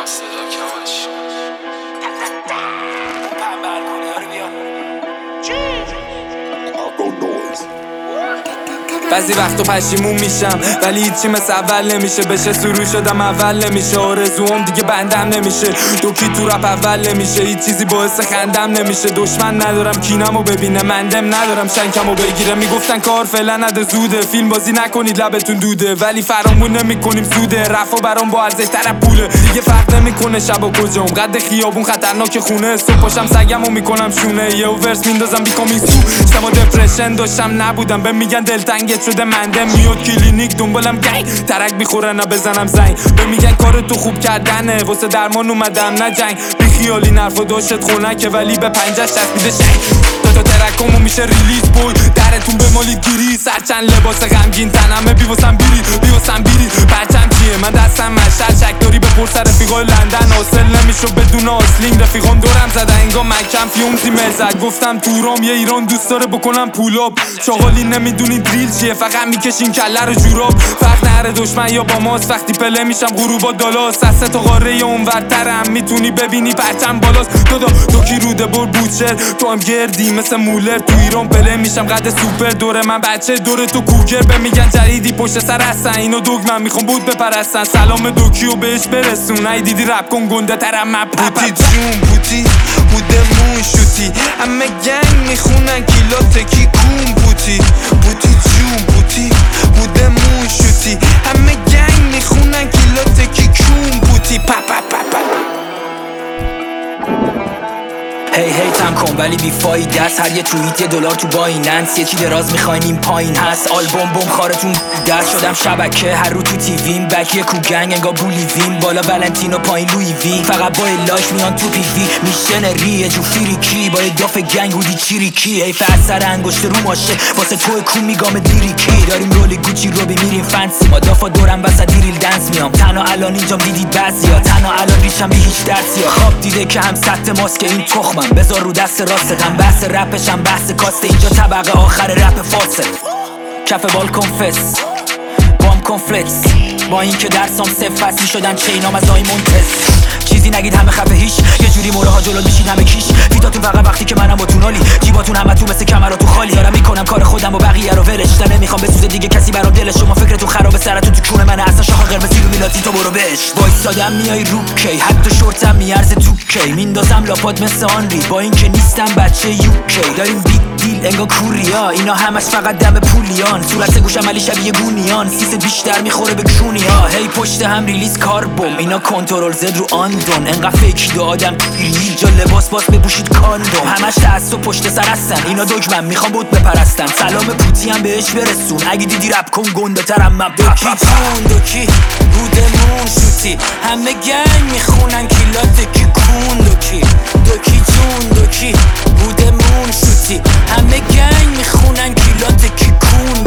صدا کمش بعضی وقتا پشیمون میشم ولی هیچی مثل اول نمیشه. بشه سرو شدم اول نمیشه. آرزوام دیگه بندم نمیشه. دوکی تو رپ اول نمیشه. هیچ چیزی باعث خندم نمیشه. دشمن ندارم کینمو ببینه. مندم ندارم شنکمو بگیره. میگفتن کار فعلا نده زوده. فیلم بازی نکنید لبتون دوده. ولی فرامون نمیکنیم سوده. رفا برام با ارزش تر پوله. دیگه فرق نمیکنه شب و کجام. قد خیابون خطرناک خونه. صبح پاشم سگمو میکنم شونه. یه ورس میندازم بیکامیسو. شما دپرشن داشتم نبودم. به میگن دلتنگ شده مندم. میاد کلینیک دنبالم گنگ. ترک میخوره نه بزنم زنگ. به میگن کار تو خوب کردنه. واسه درمان اومدم نه جنگ. بی خیالی نرفا داشت خونکه ولی به پنجش چسبیده شنگ. تا ترکمو میشه ریلیز بوی. درتون بمالید گیری. سرچند لباس غمگین تنمه. بیواسم بیری پرچم چیه من دستم مشل. شک داری به پرس رفیقای لندن. حاصل نمیشو بدون آسلینگ. رفیقام دورم زده انگا مکم فیومزی مزد. گفتم تورام یه ایران دوست داره بکنم پولاب. چاقالی نمیدونی دریل چیه. فقط میکشین کله رو جوراب. فرق نره دشمن یا با ماست. وقتی پله میشم غروبا دالاست. از سه تا قاره اونورترم میتونی ببینی پرچم بالاست. دو کی روده بر بوچر. تو هم گردی مثل مولر. تو ایران پله میشم قد سوپر. دور من بچه دور تو کوگر. به میگن جدیدی پشت سر هستن. اینو دوگ من میخوام بود بپرستن. سلام دوکیو بهش برسون. ای دیدی رپ کن گنده ترم من بوتی جون بوتی بودمون شوتی. همه گنگ میخونن کیلات کی کون بوتی. بوتی جون بوتی بودمون شوتی. همه گنگ میخونن کیلات کی کون بوتی. پا پا پا پا. هی تم کن ولی بی فایده است. هر یه توییت $1 تو بایننس. یکی دراز میخواین این پایین هست. آلبوم بوم خارتون دست شدم شبکه. هر رو تو تیویم بک یه کوگنگ انگا بولیویم. بالا ولنتینو پایین لوی وی. فقط با لاش میان تو پی وی. میشنری یه جو فریکی با یه داف گنگ بودی چیریکی. حیف از سر انگشت رو ماشه واسه تو کون میگام دیریکی. داریم رولی گوچی رو میریم فنسی. ما دافا دورم وسط دیریل دنس میام. تنها الان اینجام دیدید بعضیا. تنها الان ریچم بی هیچ درسیا. خواب دیده که هم سطح ماسک این تخمم. بذار رو دست راستم. بحث رپشم بحث کاسته. اینجا طبقه آخر رپ فاسد. کف بالکن فس بام کنفلکس. با این که درسام صفر فصلی شدن چینام از آیمون تست. چیزی نگید همه خفه هیچ. یه جوری موره ها جلو میشین همه کیش. فیتاتون فقط وقتی که منم با تونالی. جیباتون همه تو مثل کمراتو خالی. دارم میکنم کار خودم و بقیه رو ولش. نمیخوام بسوزه دیگه کسی برام دلش. شما فکرتون خرابه سرتون تو کونه منه. اصلا شاخ قرمزی رو میلاتی تو برو بش. وایسادم میای رو کی. حتی شورتم میارزه تو کی. میندازم لاپات مثل آنری. با این که نیستم بچه یوکی. داریم بیگ دیل انگا کوریا. اینا همش فقط دم پولیان. صورت گوشم علی شبیه گونیان. سیست بیشتر میخوره به کونیا. هی پشت هم ریلیز کار بوم. اینا کنترل زد رو آندون. انقدر فیک دو آدم اینجا لباس باس بپوشید کاندوم. همش تعصب پشت سر هستن. اینا دگمن میخوام بود بپرستن. سلام پوتی هم بهش برسون. اگه دیدی رپ کن گنده ترم من. دوکی جون دوکی بودمون شوتی. همه گنگ میخونن کیلات کی کون. دوکی جون دوکی بودمون شوتی. همه گنگ میخونن کیلات کی کون.